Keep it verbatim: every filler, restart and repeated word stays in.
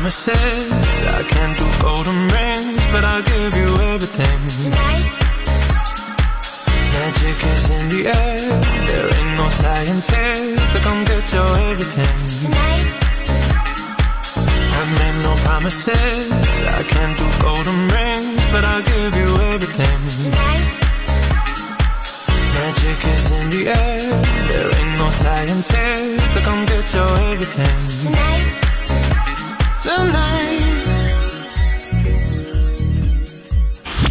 promises. I can't do golden rings, but I'll give you everything. Tonight, magic is in the air. There ain't no science here, so come get your everything. tonight, I've made no promises. I can't do golden rings, but I'll give you everything. tonight, Magic is in the air. There ain't no science here, so come get your everything.